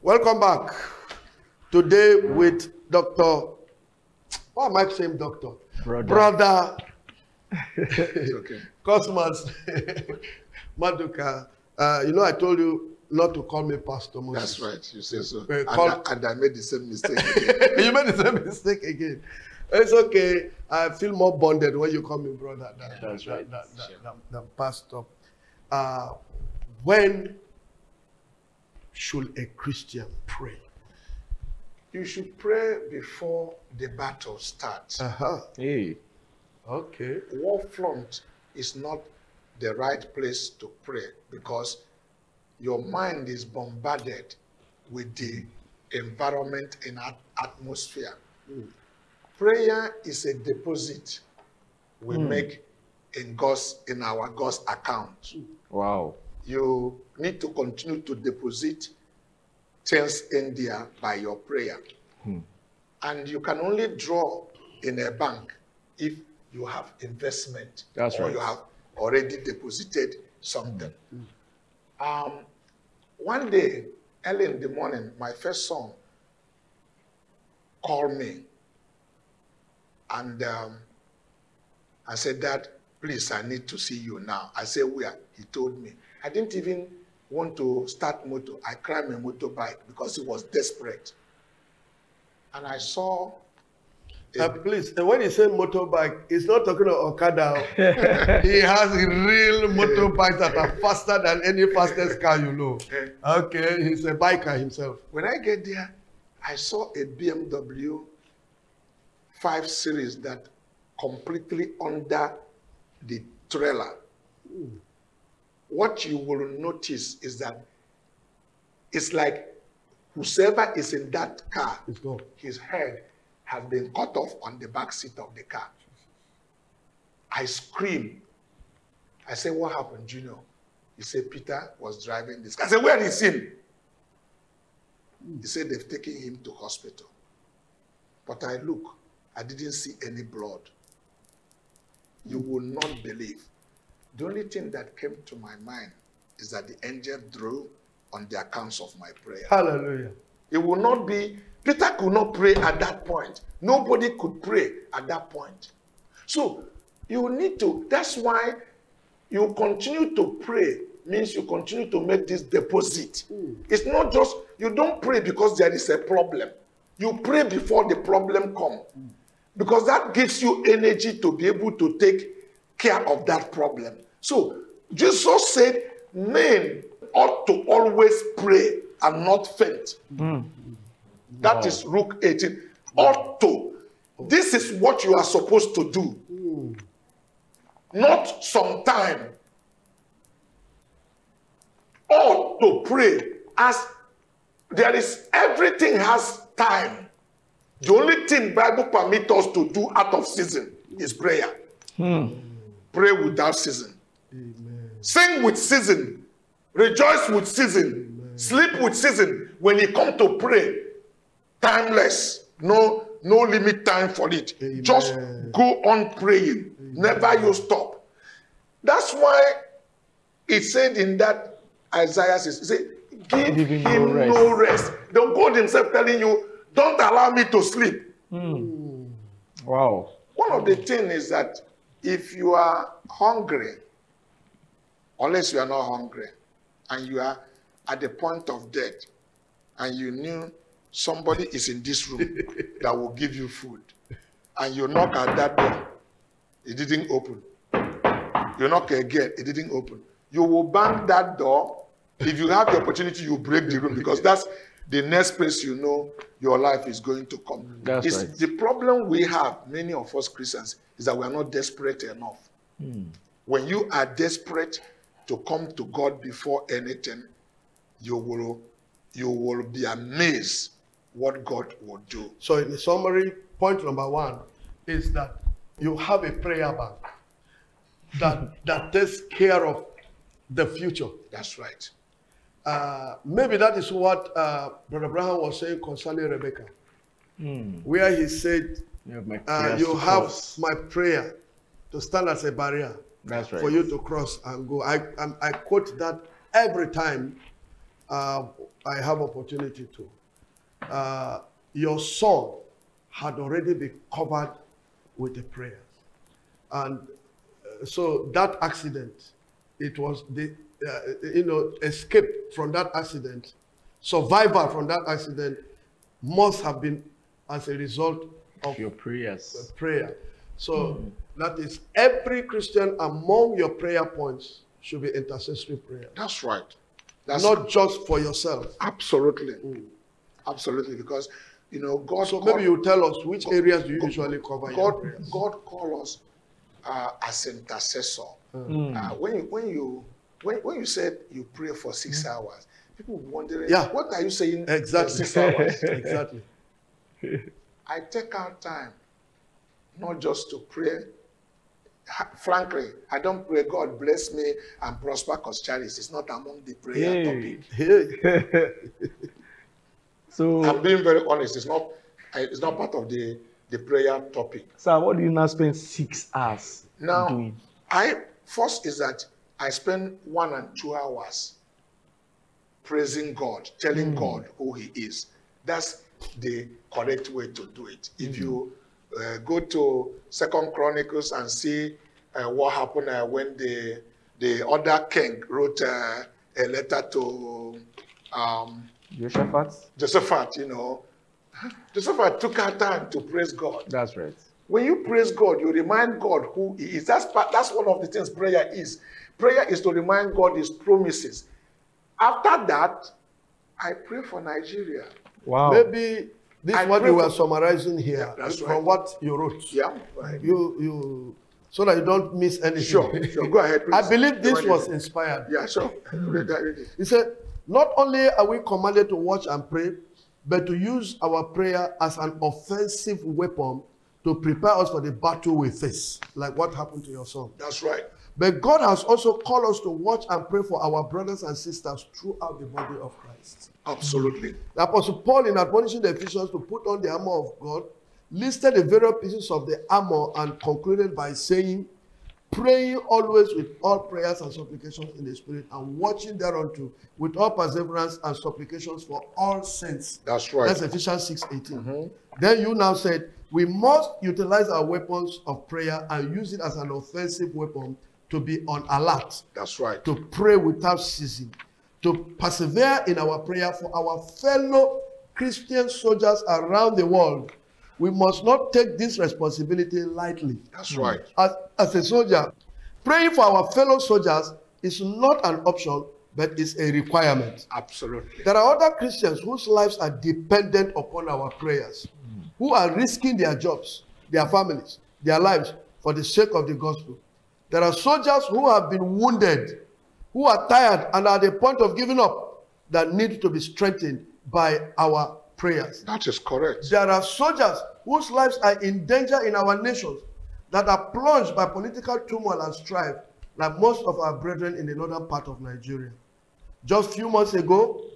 Welcome back. Today with Dr. Why am I saying doctor? Brother. It's okay. Cosmas Maduka. I told you not to call me Pastor Moses. That's right. You say so. And I made the same mistake. You made the same mistake again. It's okay. I feel more bonded when you call me brother than pastor. When should a Christian pray? You should pray before the battle starts. Hey. Okay. War front is not the right place to pray because your mind is bombarded with the environment and atmosphere. Prayer is a deposit we make in our God's account. Wow. You need to continue to deposit things in there by your prayer. And you can only draw in a bank if you have investment. That's right. Or you have already deposited something. One day, early in the morning, my first son called me. And I said, Dad, please, I need to see you now. I said, where? He told me. I didn't even want to start motor. I climbed a motorbike because he was desperate. And I saw... please, when he said motorbike, he's not talking about Okada. He has real motorbikes that are faster than any fastest car you know. Okay, he's a biker himself. When I get there, I saw a BMW 5 Series that completely under the trailer. What you will notice is that it's like whoever is in that car, his head has been cut off on the back seat of the car. I screamed. I said, what happened, Junior? He said, Peter was driving this car. I said, where is him? He said, they've taken him to hospital. But I look, I didn't see any blood. You will not believe. The only thing that came to my mind is that the angel drew on the accounts of my prayer. Hallelujah. It will not be, Peter could not pray at that point. Nobody could pray at that point. So you need to, that's why you continue to pray, means you continue to make this deposit. It's not just, you don't pray because there is a problem. You pray before the problem comes. Because that gives you energy to be able to take care of that problem. So Jesus said, men ought to always pray and not faint. That is Luke 18. Ought to. This is what you are supposed to do. Not sometime. Ought to pray. As there is, everything has time. The only thing Bible permits us to do out of season is prayer. Pray without season. Amen. Sing with season. Rejoice with season. Amen. Sleep with season. When you come to pray, timeless. No limit time for it. Amen. Just go on praying. Amen. Never you stop. That's why it said in that Isaiah 6, it said, give him no rest. Don't God himself telling you, don't allow me to sleep. Wow. One of the things is that if you are hungry, unless you are not hungry, and you are at the point of death, and you knew somebody is in this room that will give you food, and you knock at that door, it didn't open. You knock again, it didn't open. You will bang that door. If you have the opportunity, you break the room, because that's the next place you know your life is going to come. That's right. The problem we have, many of us Christians, is that we are not desperate enough. When you are desperate to come to God before anything, you will be amazed what God will do. So in summary, point number 1 is that you have a prayer bank that takes care of the future. That's right. Maybe that is what Brother Abraham was saying concerning Rebecca, where he said, you have my prayer to stand as a barrier. That's right. For you to cross and go. I quote that every time I have opportunity to, your son had already been covered with the prayers. And so that accident, it was the, escape from that accident, survival from that accident must have been as a result of your prayers. Prayer. So that is, every Christian among your prayer points should be intercessory prayer. That's right. That's not just for yourself. Absolutely. Absolutely. Because, God. So maybe you tell us which areas do you usually cover your prayers? God calls us as intercessor. When you said you pray for 6 hours, people wondering, what are you saying? Exactly. 6 hours. Exactly. I take out time not just to pray. Frankly, I don't pray, God bless me and prosper, because charity is not among the prayer topic. So I'm being very honest. It's not part of the prayer topic. Sir, what do you now spend 6 hours now doing? First is that I spend 1 and 2 hours praising God, telling God who He is. That's the correct way to do it. If you go to 2 Chronicles and see what happened when the other king wrote a letter to Jehoshaphat, Jehoshaphat took our time to praise God. That's right. When you praise God, you remind God who He is. That's one of the things prayer is. Prayer is to remind God His promises. After that, I pray for Nigeria. Wow. Maybe this is what you were summarizing here, from what you wrote. Yeah. Right. You so that you don't miss anything. Sure. Go ahead, please. I believe this was inspired. Yeah, sure. He said, not only are we commanded to watch and pray, but to use our prayer as an offensive weapon to prepare us for the battle we face, like what happened to your son. That's right. But God has also called us to watch and pray for our brothers and sisters throughout the body of Christ. Absolutely. The Apostle Paul, in admonishing the Ephesians to put on the armor of God, listed the various pieces of the armor and concluded by saying, praying always with all prayers and supplications in the Spirit, and watching thereunto with all perseverance and supplications for all saints. That's right. That's Ephesians 6:18. Then you now said, we must utilize our weapons of prayer and use it as an offensive weapon to be on alert. That's right. To pray without ceasing. To persevere in our prayer for our fellow Christian soldiers around the world. We must not take this responsibility lightly. That's right. As a soldier, praying for our fellow soldiers is not an option, but is a requirement. Absolutely. There are other Christians whose lives are dependent upon our prayers, who are risking their jobs, their families, their lives for the sake of the gospel. There are soldiers who have been wounded, who are tired and are at the point of giving up, that need to be strengthened by our prayers. That is correct. There are soldiers whose lives are in danger in our nations, that are plunged by political turmoil and strife, like most of our brethren in the northern part of Nigeria. Just a few months ago,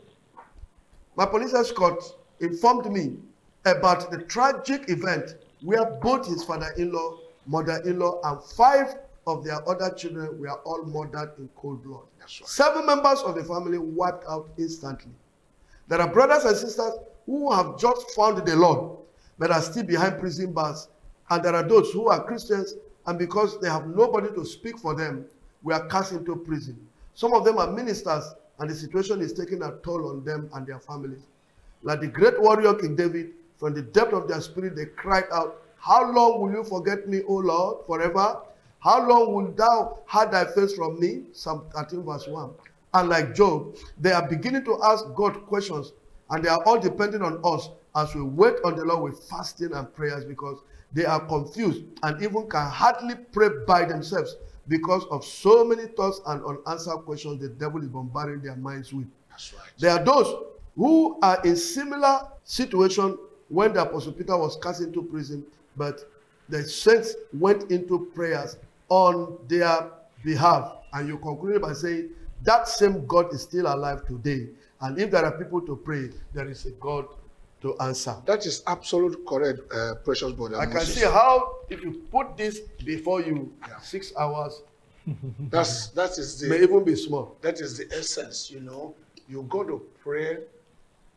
my police escort informed me about the tragic event where both his father-in-law, mother-in-law, and 5 of their other children were all murdered in cold blood. That's right. 7 members of the family wiped out instantly. There are brothers and sisters who have just found the Lord, but are still behind prison bars. And there are those who are Christians, and because they have nobody to speak for them, we are cast into prison. Some of them are ministers, and the situation is taking a toll on them and their families. Like the great warrior King David, from the depth of their spirit, they cried out, how long will you forget me, O Lord, forever? How long will thou hide thy face from me? Psalm 13 verse 1. And like Job, they are beginning to ask God questions, and they are all depending on us as we wait on the Lord with fasting and prayers, because they are confused and even can hardly pray by themselves because of so many thoughts and unanswered questions the devil is bombarding their minds with. That's right. There are those who are in similar situation when the Apostle Peter was cast into prison, but the saints went into prayers on their behalf. And you concluded by saying, that same God is still alive today. And if there are people to pray, there is a God to answer. That is absolutely correct, precious brother. I can see how, if you put this before you, 6 hours, that is the may even be small. That is the essence, You got to pray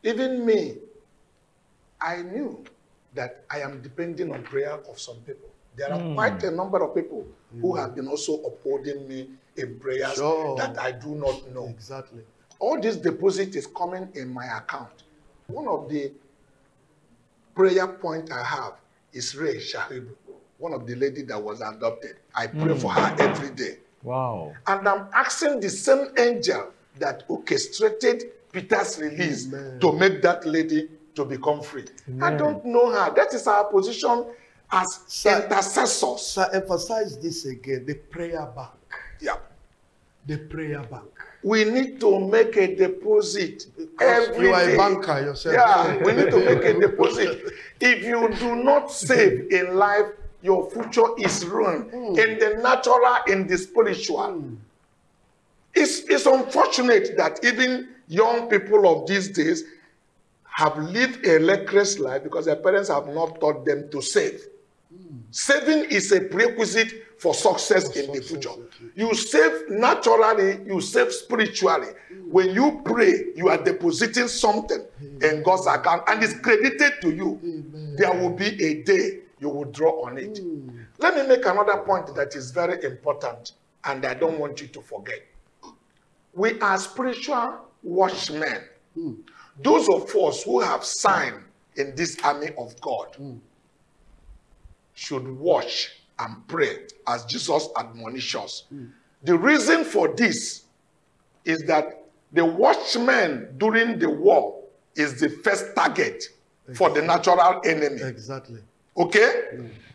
Even me, I knew that I am depending on prayer of some people. There are quite a number of people who have been also upholding me in prayers that I do not know. Exactly. All this deposit is coming in my account. One of the prayer point I have is Ray Shahib, one of the lady that was adopted. I pray for her every day. Wow. And I'm asking the same angel that orchestrated Peter's release to make that lady to become free. I don't know her. That is our position as intercessors. Sir, emphasize this again, the prayer bank. Yeah. The prayer bank. We need to make a deposit every You are day. a banker yourself. Yeah, we need to make a deposit. If you do not save in life, your future is ruined. In the natural, in the spiritual. It's unfortunate that even young people of these days have lived a reckless life because their parents have not taught them to save. Saving is a prerequisite for success in the future. You save naturally, you save spiritually. When you pray, you are depositing something in God's account and it's credited to you. There will be a day you will draw on it. Let me make another point that is very important and I don't want you to forget. We are spiritual watchmen. Those of us who have signed in this army of God should watch and pray as Jesus admonishes us. The reason for this is that the watchman during the war is the first target for the natural enemy. Exactly. Okay?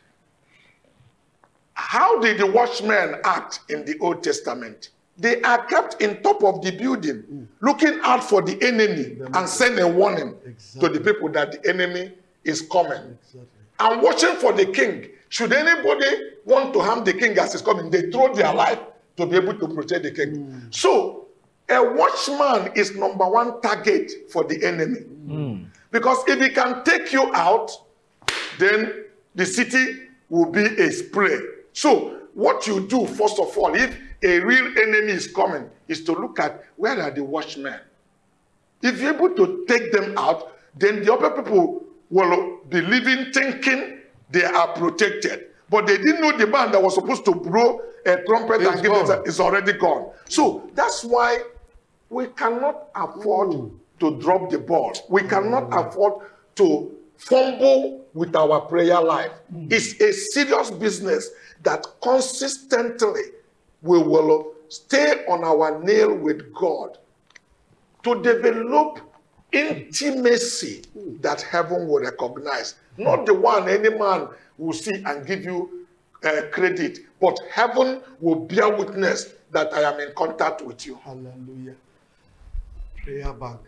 How did the watchmen act in the Old Testament? They are kept in top of the building, looking out for the enemy and send a warning to the people that the enemy is coming. And watching for the king. Should anybody want to harm the king as he's coming, they throw their life to be able to protect the king. So, a watchman is number one target for the enemy. Because if he can take you out, then the city will be a spray. So, what you do, first of all, if a real enemy is coming, is to look at where are the watchmen. If you're able to take them out, then the other people will be living thinking they are protected. But they didn't know the man that was supposed to blow a trumpet and give them is already gone. So that's why we cannot afford to drop the ball. We cannot afford to fumble with our prayer life. It's a serious business that consistently we will stay on our nail with God to develop intimacy that heaven will recognize. Not the one any man will see and give you credit, but heaven will bear witness that I am in contact with you. Hallelujah. Prayer bank.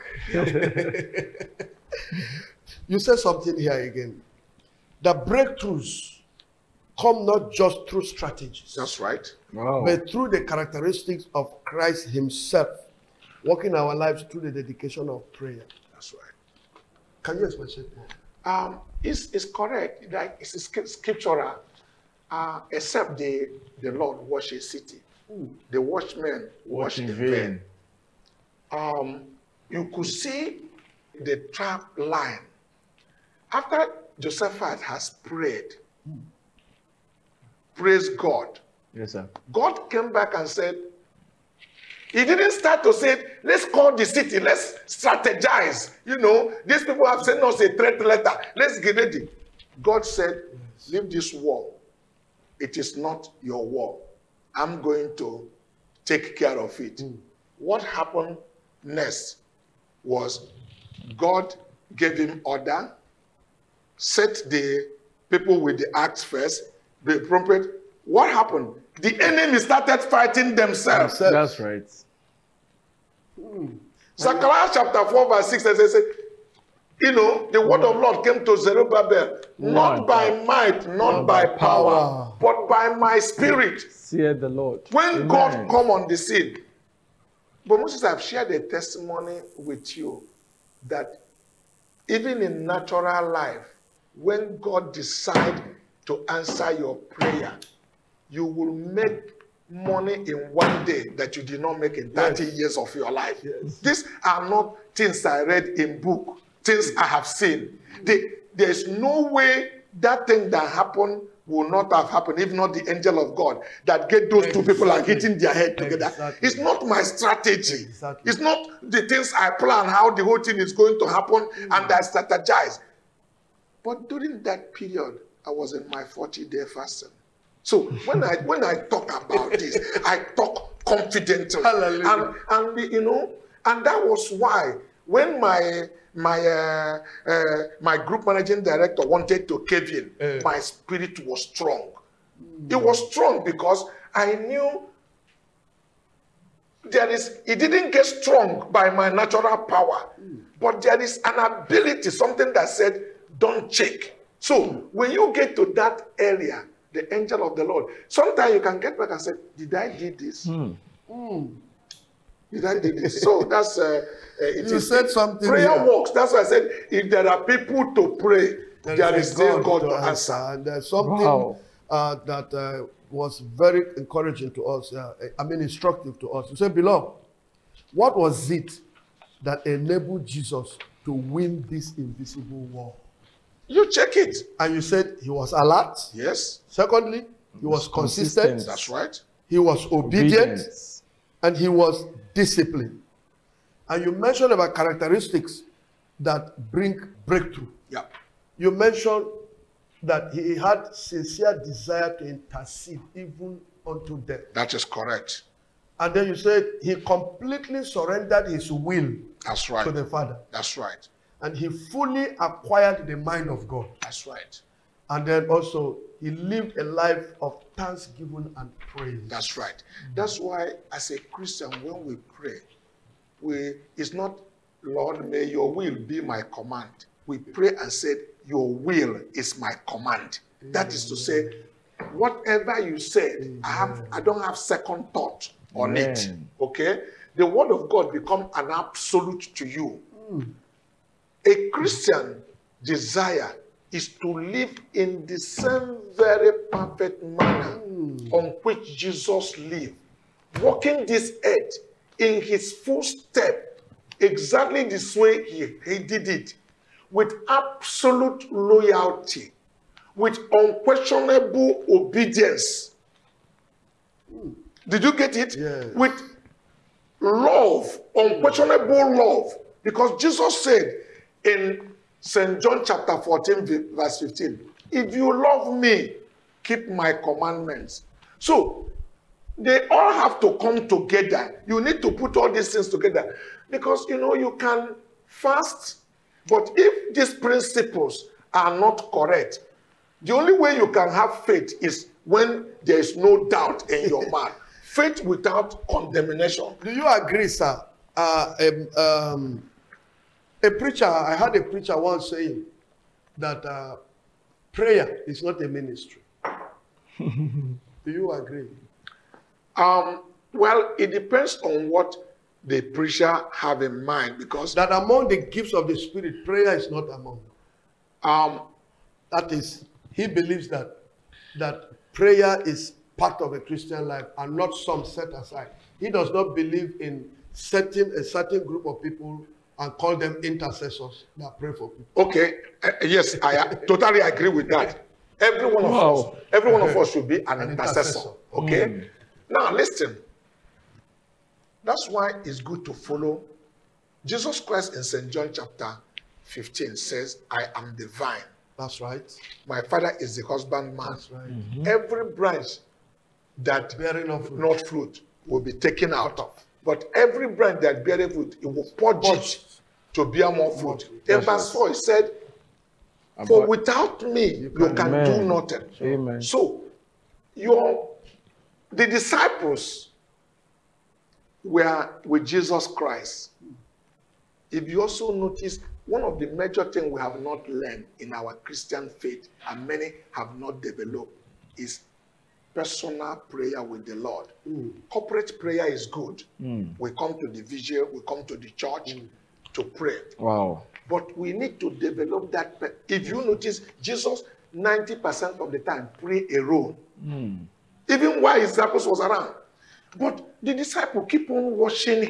You said something here again. The breakthroughs come not just through strategies. That's right. Wow. But through the characteristics of Christ himself, working our lives through the dedication of prayer. That's right. Can you explain it more? It's correct. Like it's scriptural. Except the Lord watch a city. The watchmen watch in vain. You could see the trap line. After Jehoshaphat has prayed, praise God. Yes, sir. God came back and said, he didn't start to say, let's call the city, let's strategize. You know, these people have sent us a threat letter. Let's get ready. God said, leave this war. It is not your war. I'm going to take care of it. What happened next was God gave him order, set the people with the axe first, the trumpet. What happened? The enemy started fighting themselves. That's right. Zechariah chapter 4 verse 6 says, you know, the word of Lord came to Zerubbabel, not by might, not by power, but by my spirit. Saith the Lord. When Amen. God come on the scene. But Moses, I've shared a testimony with you that even in natural life, when God decides to answer your prayer, you will make money in one day that you did not make in 30 years of your life. Yes. These are not things I read in book, things I have seen. There's no way that thing that happened will not have happened if not the angel of God that get those two people are hitting their head together. Exactly. It's not my strategy. Exactly. It's not the things I plan, how the whole thing is going to happen, and I strategize. But during that period, I was in my 40-day fasting. So when I talk about this, I talk confidently. Hallelujah. And that was why when my group managing director wanted to cave in, my spirit was strong. It was strong because I knew it didn't get strong by my natural power, but there is an ability, something that said, don't check. So when you get to that area, the angel of the Lord, sometimes you can get back and say, did I do this? Did I do this? So that's You said something prayer here. works. That's why I said, if there are people to pray, there is still God to answer. And there's something that was very encouraging to us, instructive to us. You said, beloved, what was it that enabled Jesus to win this invisible war? You check it. And you said he was alert. Yes. Secondly, he was consistent. That's right. He was obedient. And he was disciplined. And you mentioned about characteristics that bring breakthrough. Yeah. You mentioned that he had sincere desire to intercede even unto death. That is correct. And then you said he completely surrendered his will That's right. to the Father. That's right. And he fully acquired the mind of God. That's right. And then also he lived a life of thanksgiving and praise. That's right. That's why as a Christian, when we pray, it's not, Lord, may your will be my command. We pray and say, your will is my command. That is to say, whatever you said, I don't have second thought on it. Okay? The word of God become an absolute to you. A Christian desire is to live in the same very perfect manner on which Jesus lived, walking this earth in his full step, exactly this way he did it, with absolute loyalty, with unquestionable obedience. Did you get it? Yes. With love, unquestionable love. Because Jesus said in St. John chapter 14, verse 15, if you love me, keep my commandments. So, they all have to come together. You need to put all these things together. Because, you can fast, but if these principles are not correct, the only way you can have faith is when there is no doubt in your mind. Faith without condemnation. Do you agree, sir? I had a preacher once saying that prayer is not a ministry. Do you agree? Well, it depends on what the preacher have in mind, because That among the gifts of the Spirit, prayer is not among them. That is, he believes that prayer is part of a Christian life and not some set aside. He does not believe in setting a certain group of people and call them intercessors that pray for people. okay, yes, I totally agree with that. Every one of us should be an intercessor. Okay? Now listen. That's why it's good to follow. Jesus Christ in St. John chapter 15 says, I am the vine. That's right. My Father is the husbandman. That's right. Every branch that Bearing no fruit. not fruit will be taken out. But every branch that beareth fruit, it will purge it to bear more fruit. In verse 4, it said, for without me, you can do nothing. Amen. So, the disciples were with Jesus Christ. If you also notice, one of the major things we have not learned in our Christian faith, and many have not developed, is personal prayer with the Lord. Corporate prayer is good. We come to the vigil, we come to the church to pray. Wow. But we need to develop that. If you notice, Jesus 90% of the time pray alone. even while his disciples was around. But the disciple keep on watching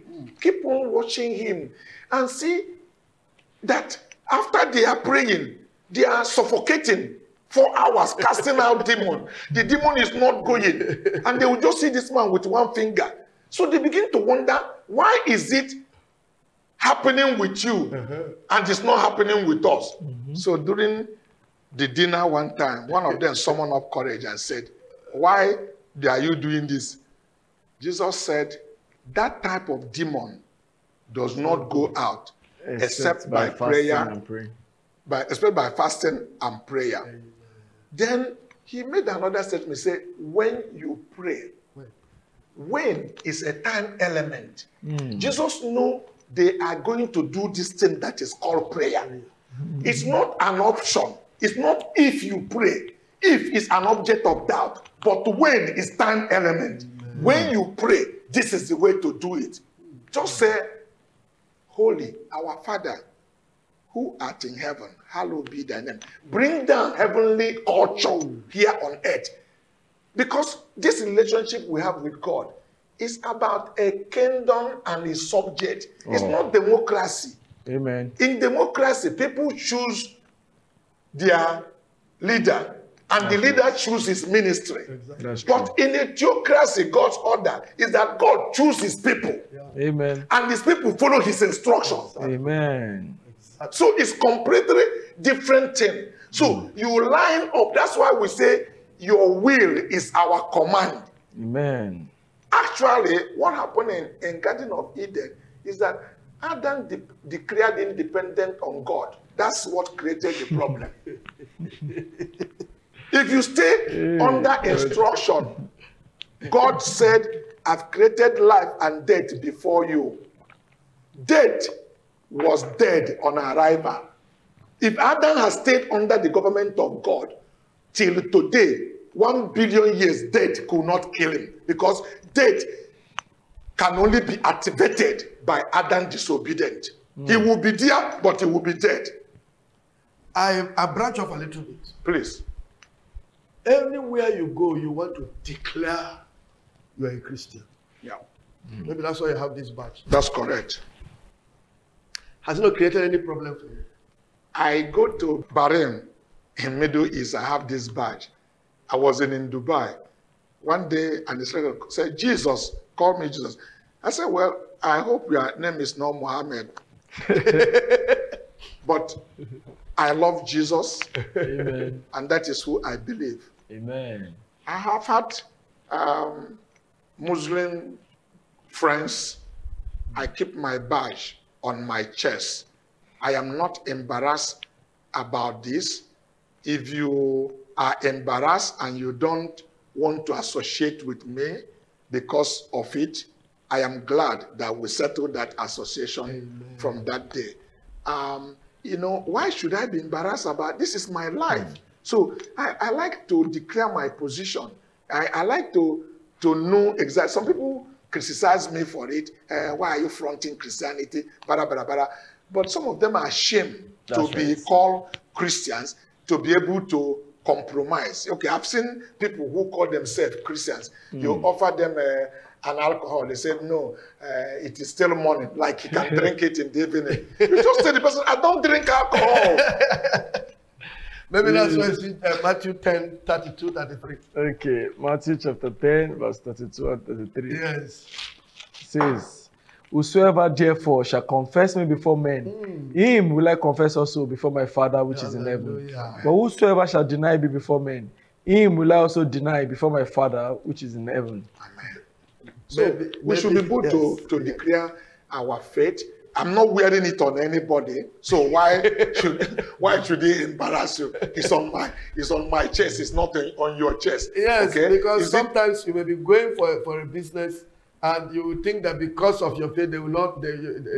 him, and see that after they are praying, they are suffocating 4 hours, casting out demon. The demon is not going, and they will just see this man with one finger. So they begin to wonder, why is it happening with you and it's not happening with us? So during the dinner one time, one of them summoned up courage and said, why are you doing this? Jesus said, that type of demon does not go out except by prayer, except by fasting and prayer. Then he made another statement, say, when you pray, when is a time element. Jesus knew they are going to do this thing that is called prayer. It's not an option. It's not if you pray. If is an object of doubt, but when is time element. When you pray, this is the way to do it. Just say, Holy, our Father, who art in heaven, hallowed be thy name. Bring down heavenly culture here on earth. Because this relationship we have with God is about a kingdom and a subject. It's not democracy. Amen. In democracy, people choose their leader, and the leader chooses his ministry. But in a theocracy, God's order is that God chooses people. Amen. And his people follow his instructions. Amen. So it's completely different thing. So you line up. That's why we say your will is our command. Amen. Actually, what happened in Garden of Eden is that Adam declared independent on God. That's what created the problem. If you stay under instruction, God said, I've created life and death before you. Death was dead on arrival. If Adam has stayed under the government of God till today, 1 billion years, death could not kill him, because death can only be activated by Adam disobedient. He will be there, but he will be dead. I branch off a little bit. Please. Anywhere you go, you want to declare you are a Christian. Yeah. Maybe that's why you have this badge. That's correct. Has it not created any problem for you? I go to Bahrain in Middle East. I have this badge. I was in Dubai one day, and the instructor said, Jesus, call me Jesus. I said, well, I hope your name is not Muhammad. But I love Jesus. Amen. And that is who I believe. Amen. I have had Muslim friends. I keep my badge on my chest. I am not embarrassed about this. If you are embarrassed and you don't want to associate with me because of it, I am glad that we settled that association from that day. You know, why should I be embarrassed about this? Is my life. So I like to declare my position. I like to know exactly. Some people criticize me for it. Why are you fronting Christianity? Bada, bada, bada. But some of them are ashamed to be called Christians, to be able to compromise. Okay, I've seen people who call themselves Christians. You offer them an alcohol. They say, no, it is still morning. Like he can drink it in the evening. You just tell the person, I don't drink alcohol. Maybe that's why it's Matthew 10, 32, 33. Okay, Matthew chapter 10, verse 32 and 33. Yes. Says, whosoever therefore shall confess me before men, him will I confess also before my Father which is in heaven. But whosoever shall deny me before men, him will I also deny before my Father which is in heaven. Amen. So we should be able to declare our faith. I'm not wearing it on anybody, so why should he embarrass you? It's on my chest. It's not on your chest. Yes, okay? because sometimes you may be going for a business, and you think that because of your faith, they will not, they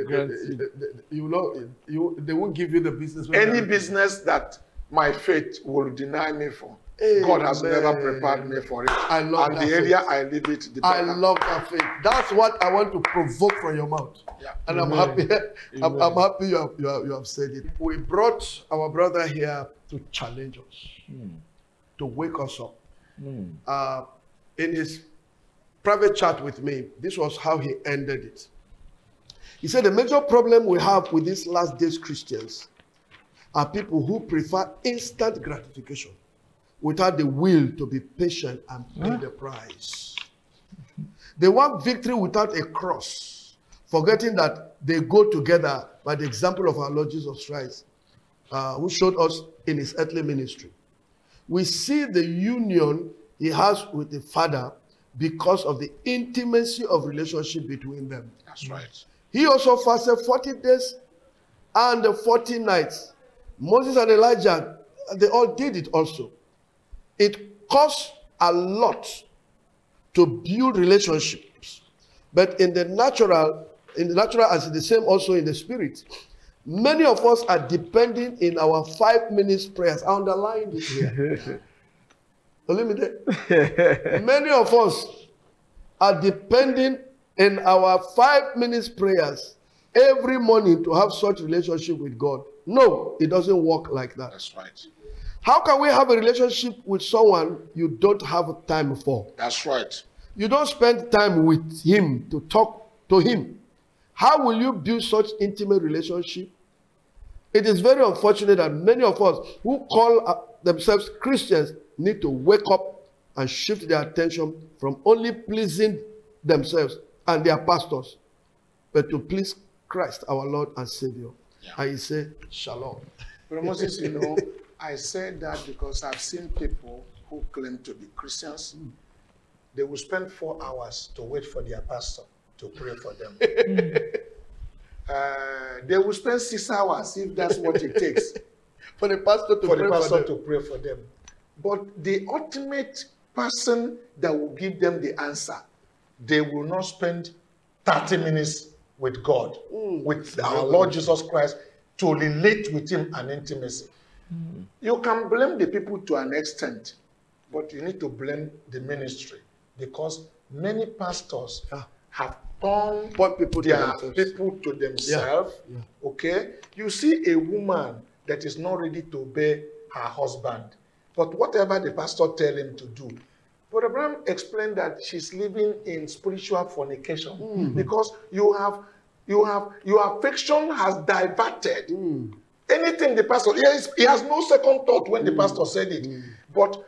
won't give you the business. Any business that my faith will deny me for, God has never prepared me for it. I love and that the area faith. I leave it. I love that faith. That's what I want to provoke from your mouth. Yeah. And I'm happy. I'm happy you have said it. We brought our brother here to challenge us, to wake us up. in his private chat with me, this was how he ended it. He said, the major problem we have with these last days Christians are people who prefer instant gratification without the will to be patient and pay the price. They want victory without a cross, forgetting that they go together by the example of our Lord Jesus Christ, who showed us in his earthly ministry. We see the union he has with the Father because of the intimacy of relationship between them. That's right. He also fasted 40 days and 40 nights. Moses and Elijah, they all did it also. It costs a lot to build relationships. But in the natural as the same also in the spirit, many of us are depending in our 5 minutes prayers. I underlined it here. Many of us are depending in our 5 minutes prayers every morning to have such relationship with God. No, it doesn't work like that. That's right. How can we have a relationship with someone you don't have time for? That's right. You don't spend time with him to talk to him. How will you build such intimate relationship? It is very unfortunate that many of us who call themselves Christians need to wake up and shift their attention from only pleasing themselves and their pastors, but to please Christ, our Lord and Savior. Yeah. And he said, Shalom. But Moses, I said that because I've seen people who claim to be Christians. They will spend 4 hours to wait for their pastor to pray for them. They will spend 6 hours, if that's what it takes, for the pastor to pray for them. But the ultimate person that will give them the answer, they will not spend 30 minutes with God, with our Lord Jesus Christ, to relate with him and intimacy. You can blame the people to an extent, but you need to blame the ministry, because many pastors have turned people to themselves. Yeah. Okay? You see a woman that is not ready to obey her husband, but whatever the pastor tells him to do. But Abraham explained that she's living in spiritual fornication because your affection has diverted. Anything the pastor, he has no second thought when the pastor said it. But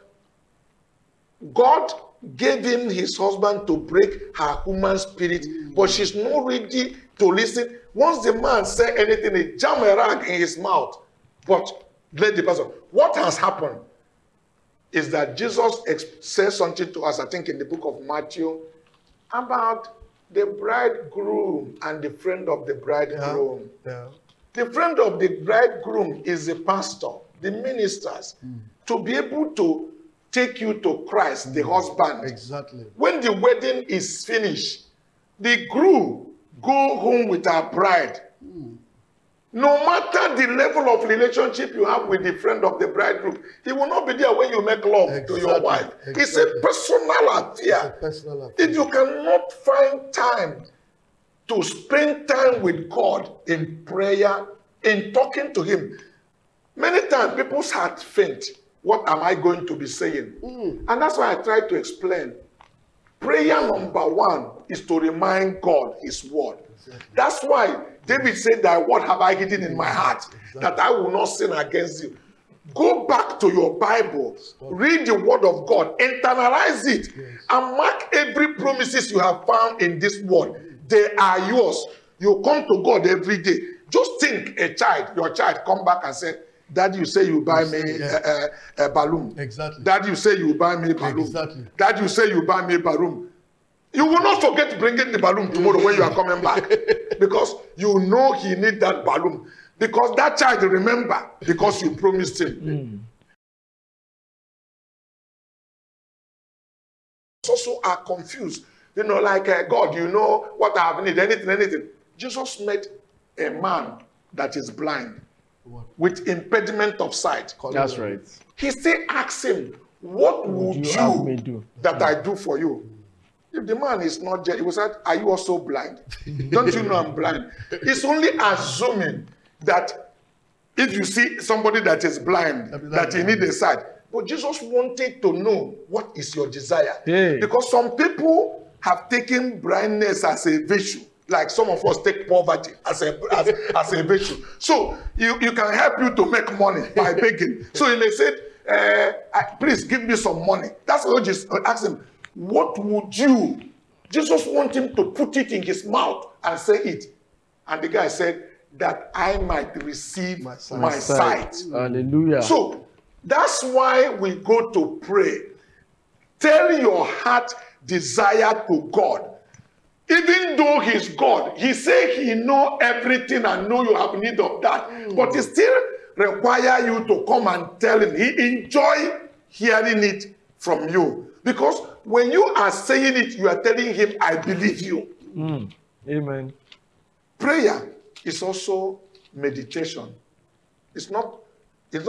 God gave him his husband to break her human spirit, but she's not ready to listen. Once the man said anything, he jammed a rag in his mouth. But let the pastor, what has happened is that Jesus says something to us, I think in the book of Matthew, about the bridegroom and the friend of the bridegroom. The friend of the bridegroom is the pastor, the ministers, to be able to take you to Christ, the husband. Exactly. When the wedding is finished, the groom go home with our bride. No matter the level of relationship you have with the friend of the bridegroom, he will not be there when you make love to your wife. It's a personal affair. If you cannot find time to spend time with God in prayer, in talking to him, many times people's heart faint. What am I going to be saying? And that's why I try to explain. Prayer number 1 is to remind God his word. That's why David said, thy word have I hidden in my heart, that I will not sin against you. Go back to your Bible, read the word of God, internalize it, and mark every promises you have found in this word. They are yours. You come to God every day. Just think your child come back and say, Dad, you say you buy me a balloon. Exactly. Dad, you say you buy me a balloon. Exactly. Dad, you say you buy me a balloon. You will not forget bringing the balloon tomorrow when you are coming back. Because you know he need that balloon. Because that child remember, because you promised him. Also are confused. Like God, you know what I have need, anything. Jesus met a man that is blind with impediment of sight. That's right. He still asked him, what would you do that I do for you? If the man is not dead, he was like, are you also blind? Don't you know I'm blind? He's only assuming that if you see somebody that is blind, that he needs a sight, But Jesus wanted to know what is your desire. Hey. Because some people have taken blindness as a virtue. Like some of us take poverty as a virtue. So you can help you to make money by begging. So he may say, please give me some money. That's what Jesus asked him. What would you? Jesus wanted him to put it in his mouth and say it. And the guy said, that I might receive my sight. Hallelujah. So that's why we go to pray. Tell your heart desire to God. Even though he's God, he said he know everything and know you have need of that. But he still require you to come and tell him. He enjoy hearing it from you. Because when you are saying it, you are telling him, I believe you. Amen. Prayer is also meditation. It's not. Yes.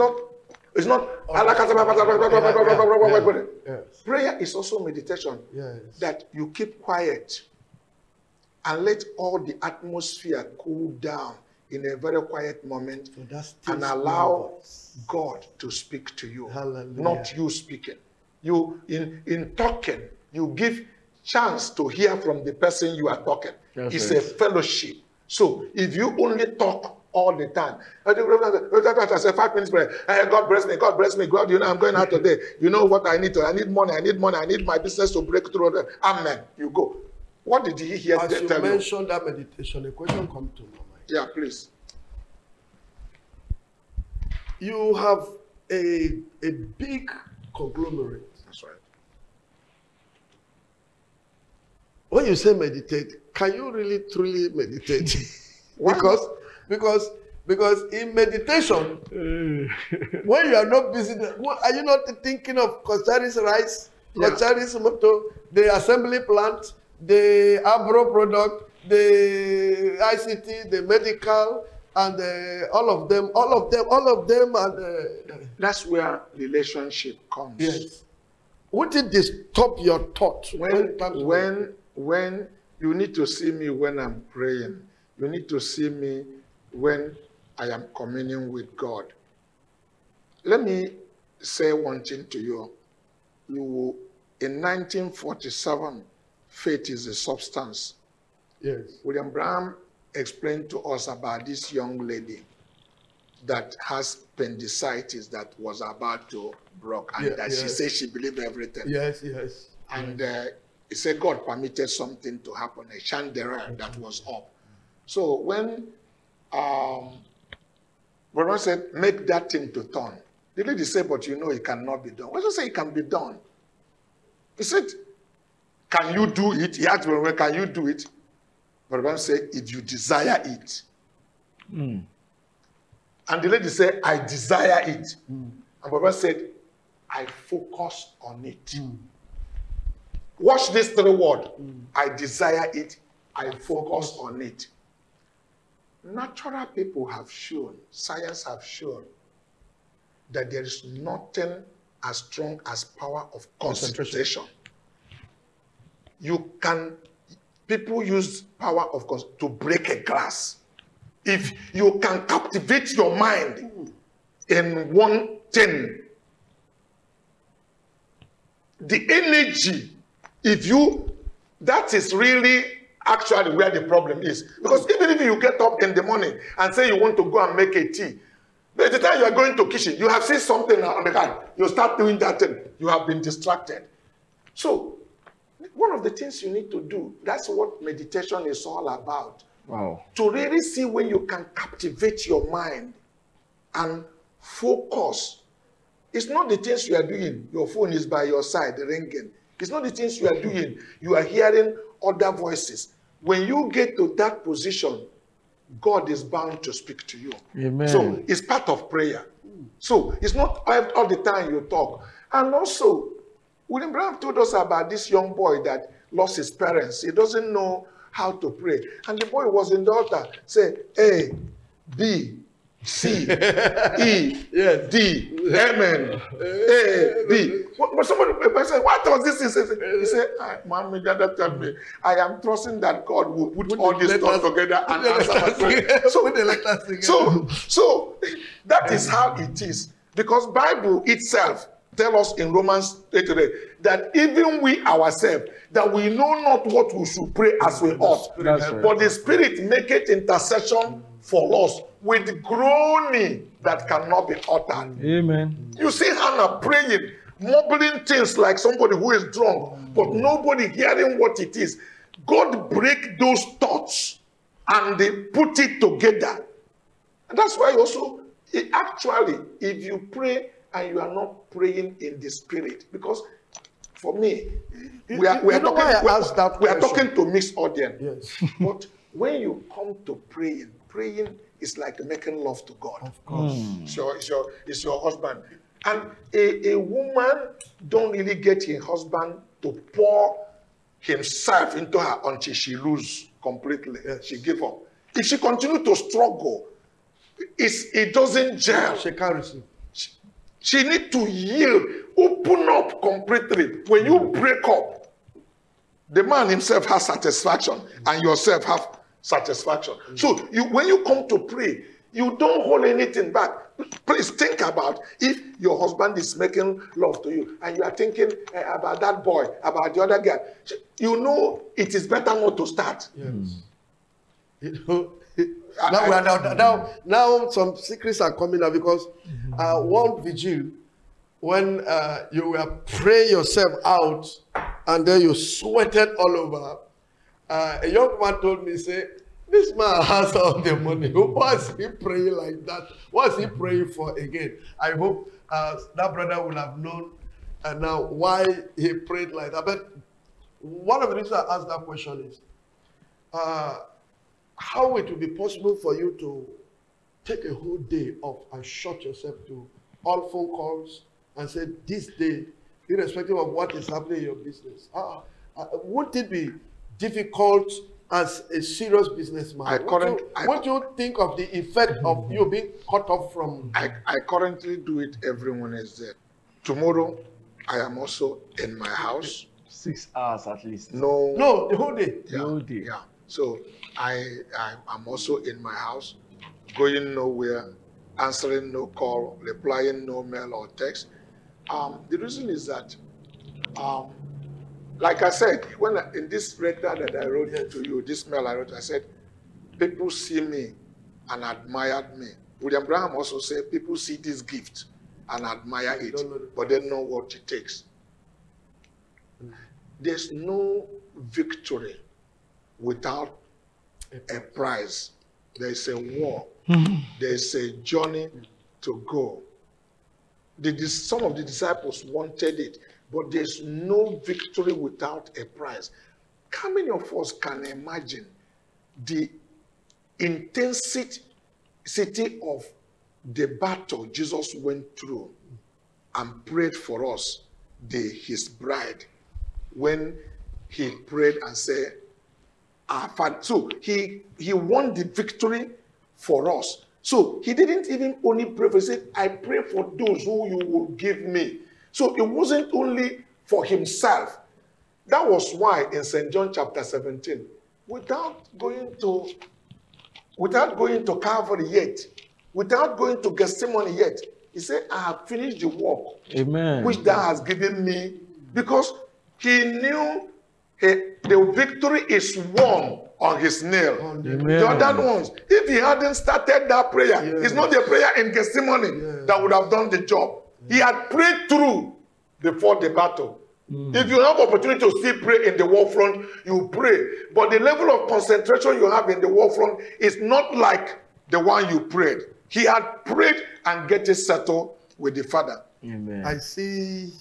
Prayer is also meditation. Yes. That you keep quiet and let all the atmosphere cool down in a very quiet moment and allow God to speak to you. Hallelujah. Not you speaking. You in talking, you give chance to hear from the person you are talking. That's it's right. a fellowship. So if you only talk all the time, I say 5 minutes prayer. God bless me, God bless me. God, I'm going out today. You know what I need? I need money. I need my business to break through. Amen. You go. What did he hear? As you mentioned that meditation, a question comes to my mind. Yeah, please. You have a big conglomerate. That's right. When you say meditate, can you really truly meditate? because in meditation, when you are not busy, are you not thinking of Kochari's rice, Kochari's motor, the assembly plant, the agro product, the ICT, the medical, and all of them, and that's where relationship comes. yes. Wouldn't this stop your thought? When you need to see me when I'm praying, you need to see me when I am communing with God. Let me say one thing to you. In 1947, faith is a substance. Yes. William Branham explained to us about this young lady that has appendicitis that was about to break, and she said she believed everything. Yes. And he said God permitted something to happen, a chandelier that was up. So when Brother said, make that thing to turn, the lady said, but you know it cannot be done. Why don't you say it can be done? He said, can you do it? He asked Brother, can you do it? Brother said, if you desire it. And the lady said, I desire it. And Brother said, I focus on it. Watch this 3 words. I desire it. I focus on it. Natural people have shown, science have shown, that there is nothing as strong as power of concentration. People use power of to break a glass. If you can captivate your mind in one thing, the energy, that is really actually where the problem is. Because even if you get up in the morning and say you want to go and make a tea, by the time you are going to kitchen, you have seen something on the guy. You start doing that thing. You have been distracted. So, one of the things you need to do, that's what meditation is all about. Wow. To really see when you can captivate your mind and focus. It's not the things you are doing. Your phone is by your side, ringing. It's not the things you are doing. You are hearing other voices. When you get to that position, God is bound to speak to you. Amen. So it's part of prayer. So it's not all the time you talk. And also, William Branham told us about this young boy that lost his parents. He doesn't know how to pray. And the boy was in the altar, say A, B, C, E, D, Amen, A, B. But somebody said, what was this? He said, Mommy, Dada told me, I am trusting that God will put all these thoughts together and answer my prayer. So that is how it is. Because Bible itself tell us in Romans 8 today that even we ourselves, that we know not what we should pray as we ought. Right. But the Spirit maketh intercession for us with groaning that cannot be uttered. Amen. You see Hannah praying, mumbling things like somebody who is drunk, but nobody hearing what it is. God break those thoughts and they put it together. And that's why also, actually, if you pray and you are not praying in the Spirit, because for me, we are talking to mixed audience. Yes. But when you come to praying is like making love to God. Of course. It's your husband. And a woman don't really get her husband to pour himself into her until she lose completely. Yes. She give up. If she continue to struggle, it doesn't gel. She can't receive. She need to yield, open up completely. When you break up, the man himself has satisfaction and yourself have satisfaction. So when you come to pray, you don't hold anything back. Please think about if your husband is making love to you and you are thinking about that boy, about the other guy. You know it is better not to start. Yes. You know, now some secrets are coming out because one vigil, when you were praying yourself out and then you sweated all over, a young man told me, say, this man has all the money. Why is he praying like that? What is he praying for again? I hope that brother will have known now why he prayed like that. But one of the reasons I asked that question is, how it will be possible for you to take a whole day off and shut yourself to all phone calls and say, this day, irrespective of what is happening in your business, won't it be difficult as a serious businessman? What do you think of the effect of you being cut off from? I currently do it every Wednesday. Tomorrow, I am also in my house. 6 hours at least. No, the whole day. Yeah, The whole day. Yeah. So I'm also in my house, going nowhere, answering no call, replying no mail or text. The reason is that, like I said, in this letter that I wrote to you, this mail I wrote, I said, people see me and admired me. William Branham also said, people see this gift and admire it, but they know what it takes. There's no victory without a prize. There's a war. There's a journey to go. Some of the disciples wanted it, but there's no victory without a prize. How many of us can imagine the intensity of the battle Jesus went through and prayed for us, his bride, when he prayed and said, our Father. So he won the victory for us. So he didn't even only pray for, he said, I pray for those who you will give me. So it wasn't only for himself. That was why in St. John chapter 17, without going to Calvary yet, without going to Gethsemane yet, he said, I have finished the work. Amen. Which thou hast given me, because he knew the victory is won on his nail. Amen. The other ones, if he hadn't started that prayer, it's not the prayer in Gethsemane that would have done the job. He had prayed through before the battle. If you have opportunity to still pray in the war front, you pray. But the level of concentration you have in the war front is not like the one you prayed. He had prayed and get it settled with the Father. Amen. I see.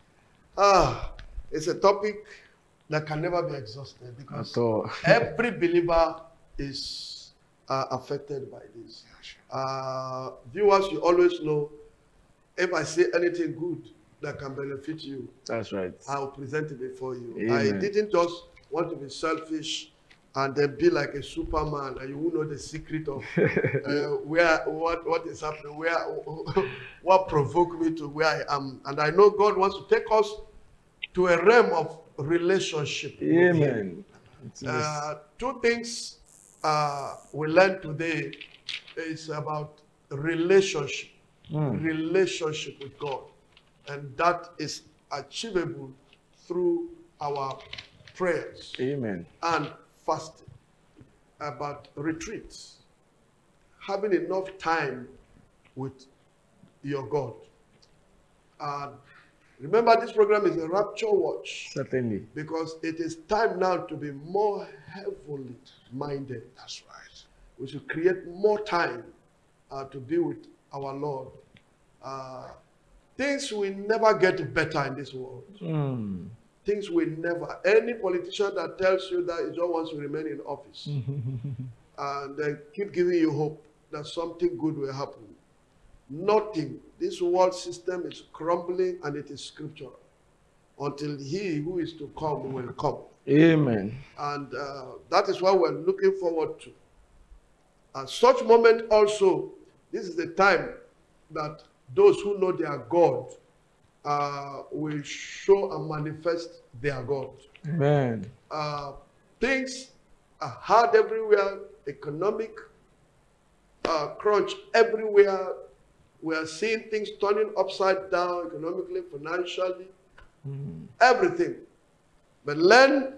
It's a topic that can never be exhausted because every believer is affected by this. Viewers, you always know if I say anything good that can benefit you, that's right, I'll present it before you. Amen. I didn't just want to be selfish and then be like a Superman and you will know the secret of what is happening, what provoked me to where I am. And I know God wants to take us to a realm of relationship. Amen. Two things we learned today is about relationship. Relationship with God. And that is achievable through our prayers Amen. and fasting. About retreats, having enough time with your God. And remember, this program is a rapture watch. Certainly. Because it is time now to be more heavily minded. That's right. We should create more time to be with our Lord. Things will never get better in this world. Things will never. Any politician that tells you that he just wants to remain in office and they keep giving you hope that something good will happen. Nothing. This world system is crumbling and it is scriptural. Until he who is to come will come. Amen. And that is what we're looking forward to. At such moment also, this is the time that those who know their God will show and manifest their God. Amen. Things are hard everywhere, economic crunch everywhere. We are seeing things turning upside down economically, financially, everything. But learn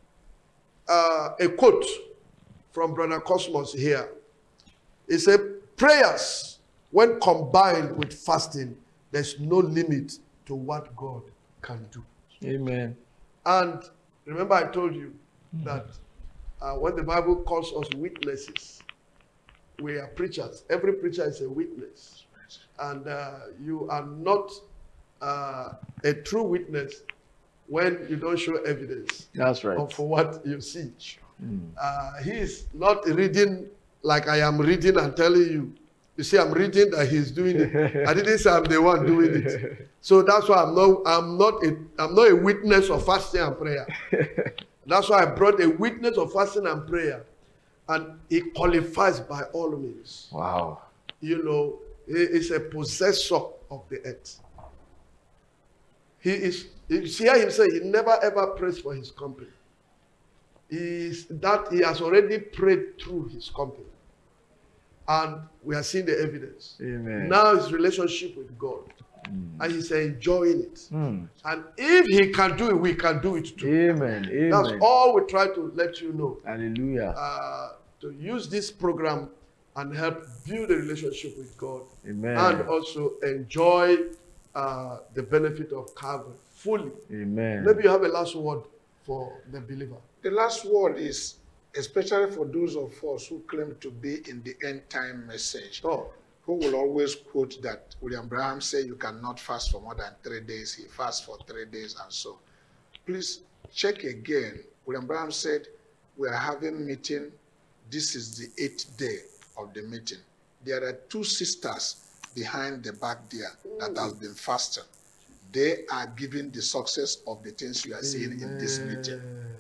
a quote from Brother Cosmos here. He said, prayers, when combined with fasting, there's no limit to what God can do. Amen. And remember I told you that when the Bible calls us witnesses, we are preachers. Every preacher is a witness. And you are not a true witness when you don't show evidence. That's right. For what you see. He is not reading like I am reading and telling you. You see, I'm reading that he's doing it. I didn't say I'm the one doing it. So that's why I'm not a witness of fasting and prayer. That's why I brought a witness of fasting and prayer. And he qualifies by all means. Wow. You know, he is a possessor of the earth. You hear him say he never ever prays for his company. He has already prayed through his company. And we are seeing the evidence. Amen. Now his relationship with God. And he's enjoying it. And if he can do it, we can do it too. Amen. Amen. That's all we try to let you know. Hallelujah. To use this program and help build a relationship with God. Amen. And also enjoy the benefit of Calvary fully. Amen. Maybe you have a last word for the believer. The last word is, especially for those of us who claim to be in the end time message, who will always quote that William Branham said you cannot fast for more than 3 days. He fasts for 3 days and so. Please check again. William Branham said we are having meeting. This is the 8th day of the meeting. There are 2 sisters behind the back there that have been fasting. They are giving the success of the things you are seeing in this meeting.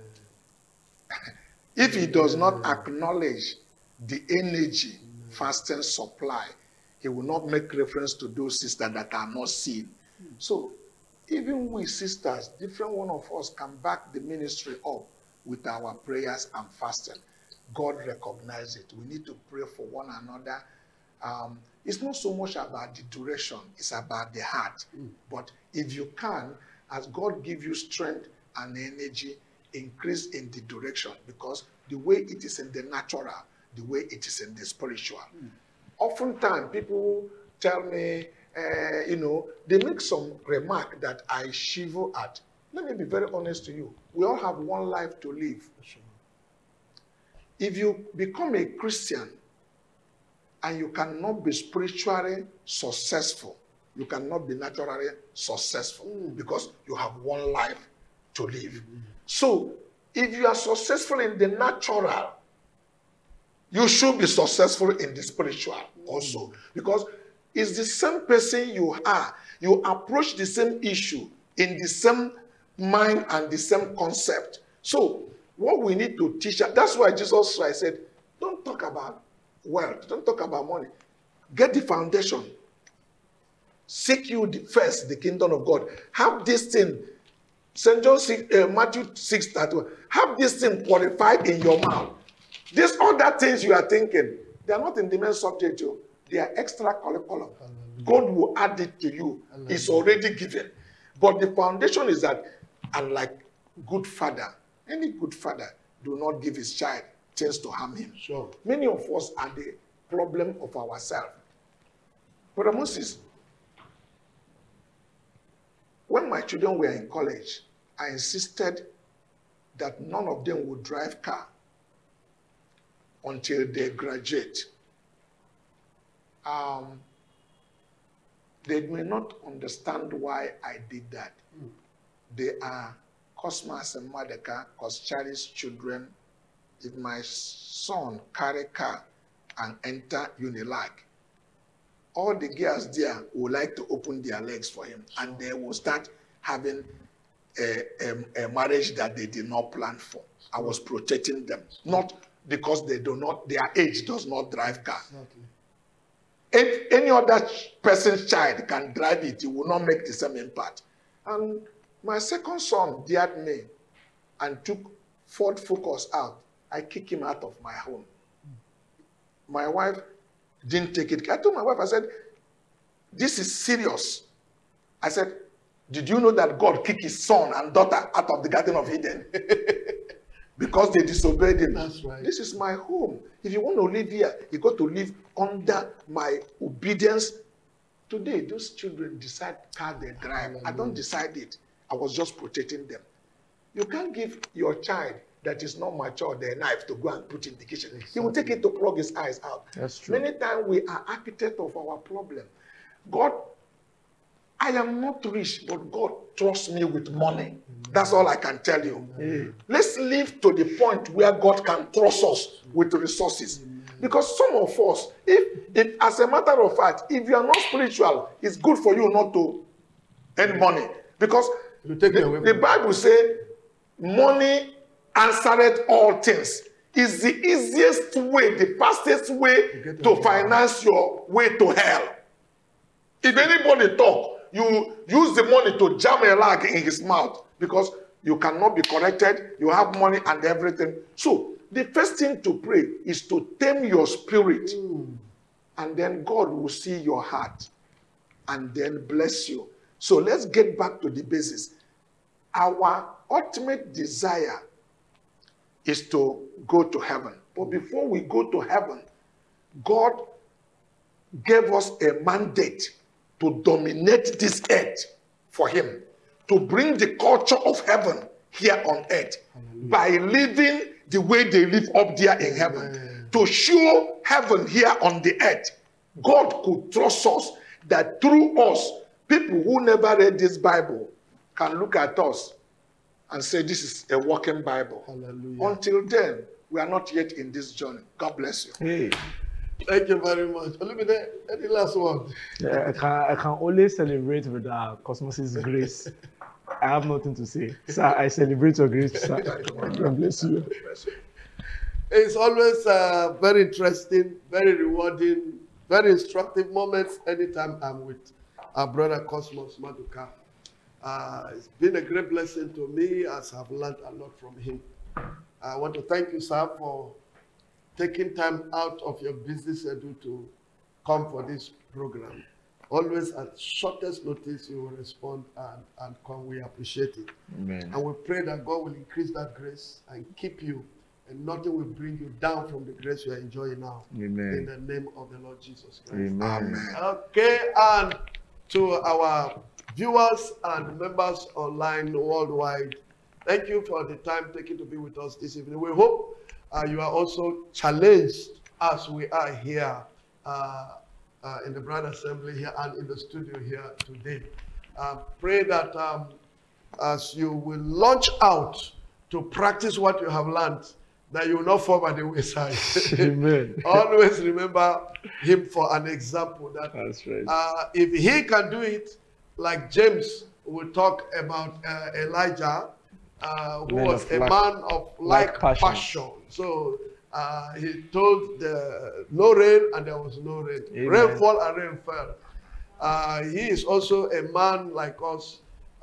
If he does not acknowledge the energy fasting supply, he will not make reference to those sisters that are not seen. So even we sisters, different one of us can back the ministry up with our prayers and fasting. God recognizes it. We need to pray for one another. It's not so much about the duration, it's about the heart. But if you can, as God gives you strength and energy, increase in the direction, because the way it is in the natural, the way it is in the spiritual. Oftentimes, people tell me, they make some remark that I shiver at. Let me be very honest to you. We all have one life to live. If you become a Christian and you cannot be spiritually successful, you cannot be naturally successful because you have one life to live. So, if you are successful in the natural, you should be successful in the spiritual also. Because it's the same person you are. You approach the same issue in the same mind and the same concept. So, what we need to teach, that's why Jesus Christ said, don't talk about wealth, don't talk about money. Get the foundation. Seek you first the kingdom of God. Have this thing. St. John 6, Matthew 6:31. Have this thing qualified in your mouth. These other things you are thinking, they are not in the main subject. They are extra curriculum. God will add it to you. It's already given. But the foundation is that, unlike good father, any good father do not give his child things to harm him. Sure. Many of us are the problem of ourselves. Brother Moses, when my children were in college, I insisted that none of them would drive car until they graduate. They may not understand why I did that. They are Cosmas and Madeka, Coscharis children. If my son carry car and enter Unilag, all the girls there would like to open their legs for him, and they will start having a marriage that they did not plan for. I was protecting them, not because they do not, their age does not drive car. If any other person's child can drive it, it will not make the same impact. And my second son dared me and took Ford Focus out. I kicked him out of my home. My wife didn't take it. I told my wife, I said, this is serious. I said, did you know that God kicked his son and daughter out of the Garden of Eden? Because they disobeyed him. That's right. This is my home. If you want to live here, you got to live under my obedience. Today, those children decide car they drive. I don't decide it. I was just protecting them. You can't give your child that is not mature the knife to go and put in the kitchen. Exactly. He will take it to plug his eyes out. That's true. Many times we are architect of our problem. God, I am not rich, but God trusts me with money. That's all I can tell you. Let's live to the point where God can trust us with resources. Because some of us, if as a matter of fact, if you are not spiritual, it's good for you not to earn money. Because the Bible says, money answereth all things. Is the easiest way, the fastest way to finance your way to hell. If anybody talk, you use the money to jam a lag in his mouth because you cannot be corrected, you have money and everything. So the first thing to pray is to tame your spirit. And then God will see your heart and then bless you. So let's get back to the basis. Our ultimate desire is to go to heaven. But before we go to heaven, God gave us a mandate to dominate this earth for him, to bring the culture of heaven here on earth. Hallelujah. By living the way they live up there in heaven, to show heaven here on the earth. God could trust us that through us, people who never read this Bible can look at us and say this is a walking Bible. Hallelujah. Until then, we are not yet in this journey. God bless you. Hey. Thank you very much. Olumide, any last word? Yeah, I can only celebrate with Cosmos's grace. I have nothing to say. Sir, I celebrate your grace, sir. God bless you. It's always very interesting, very rewarding, very instructive moments anytime I'm with our brother Cosmos Maduka. It's been a great blessing to me as I've learned a lot from him. I want to thank you, sir, for taking time out of your busy schedule to come for this program. Always at shortest notice, you will respond and come. We appreciate it. Amen. And we pray that God will increase that grace and keep you, and nothing will bring you down from the grace you are enjoying now. Amen. In the name of the Lord Jesus Christ. Amen. Okay, and to our viewers and members online worldwide, thank you for the time taken to be with us this evening. We hope you are also challenged as we are here in the Brand Assembly here and in the studio here today. Pray that as you will launch out to practice what you have learned, that you will not fall by the wayside. Amen. Always remember him for an example. That's right. If he can do it, like James will talk about Elijah, who was a man of like passion. So he told no rain and there was no rain. Amen. Rainfall and rain fell. He is also a man like us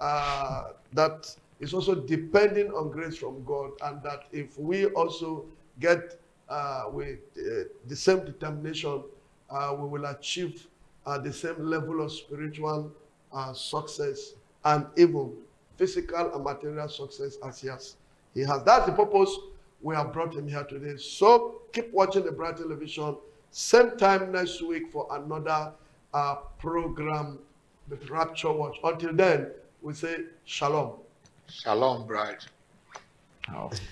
that is also depending on grace from God, and that if we also get with the same determination, we will achieve the same level of spiritual success and even physical and material success as he has. That's the purpose we have brought him here today. So keep watching the Bright Television. Same time next week for another program with Rapture Watch. Until then, we say shalom. Shalom, Bright. Oh.